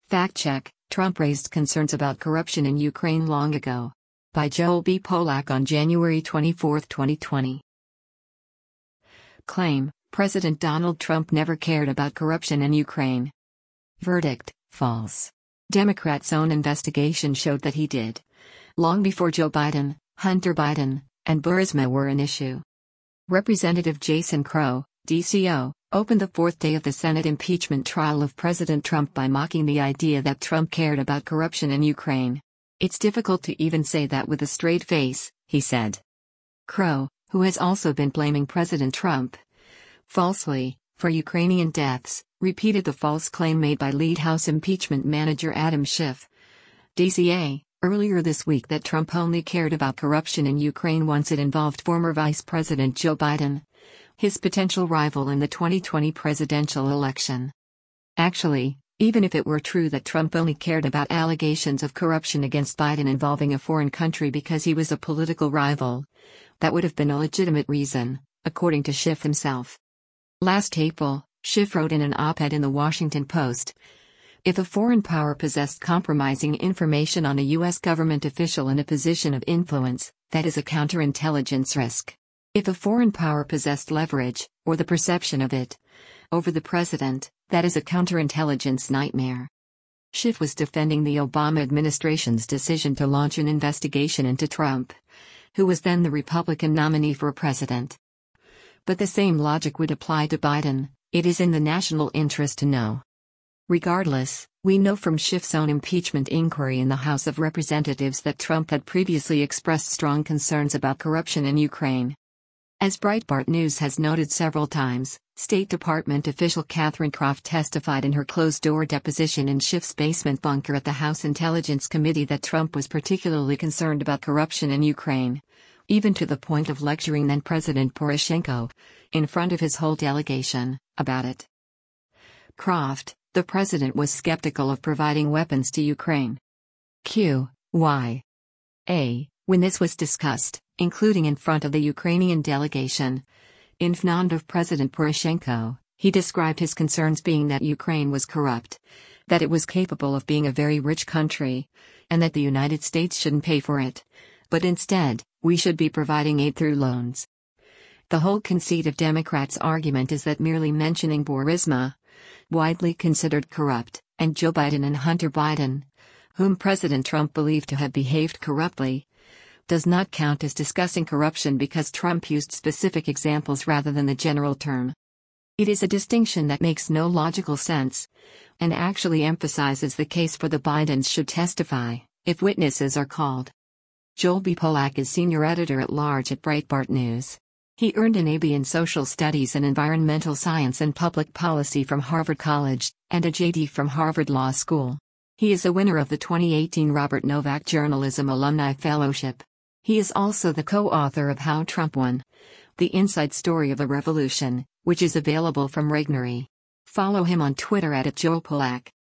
Fact check: Trump raised concerns about corruption in Ukraine long ago. By Joel B. Polak on January 24, 2020. Claim: President Donald Trump never cared about corruption in Ukraine. Verdict: false. Democrats' own investigation showed that he did. Long before Joe Biden, Hunter Biden, and Burisma were an issue. Representative Jason Crow, DCO, opened the fourth day of the Senate impeachment trial of President Trump by mocking the idea that Trump cared about corruption in Ukraine. "It's difficult to even say that with a straight face," he said. Crow, who has also been blaming President Trump, falsely, for Ukrainian deaths, repeated the false claim made by lead House impeachment manager Adam Schiff, DCA, earlier this week that Trump only cared about corruption in Ukraine once it involved former Vice President Joe Biden, his potential rival in the 2020 presidential election. Actually, even if it were true that Trump only cared about allegations of corruption against Biden involving a foreign country because he was a political rival, that would have been a legitimate reason, according to Schiff himself. Last April, Schiff wrote in an op-ed in the Washington Post, "If a foreign power possessed compromising information on a U.S. government official in a position of influence, that is a counterintelligence risk. If a foreign power possessed leverage, or the perception of it, over the president, that is a counterintelligence nightmare." Schiff was defending the Obama administration's decision to launch an investigation into Trump, who was then the Republican nominee for president. But the same logic would apply to Biden: it is in the national interest to know. Regardless, we know from Schiff's own impeachment inquiry in the House of Representatives that Trump had previously expressed strong concerns about corruption in Ukraine. As Breitbart News has noted several times, State Department official Catherine Croft testified in her closed-door deposition in Schiff's basement bunker at the House Intelligence Committee that Trump was particularly concerned about corruption in Ukraine, even to the point of lecturing then-President Poroshenko, in front of his whole delegation, about it. Croft: "The president was skeptical of providing weapons to Ukraine. Why? When this was discussed, including in front of the Ukrainian delegation, in front of President Poroshenko, he described his concerns being that Ukraine was corrupt, that it was capable of being a very rich country, and that the United States shouldn't pay for it, but instead, we should be providing aid through loans." The whole conceit of Democrats' argument is that merely mentioning Burisma, widely considered corrupt, and Joe Biden and Hunter Biden, whom President Trump believed to have behaved corruptly, does not count as discussing corruption because Trump used specific examples rather than the general term. It is a distinction that makes no logical sense, and actually emphasizes the case for the Bidens should testify, if witnesses are called. Joel B. Polak is senior editor-at-large at Breitbart News. He earned an AB in Social Studies and Environmental Science and Public Policy from Harvard College, and a JD from Harvard Law School. He is a winner of the 2018 Robert Novak Journalism Alumni Fellowship. He is also the co-author of How Trump Won: The Inside Story of a Revolution, which is available from Regnery. Follow him on Twitter @JoelPolak.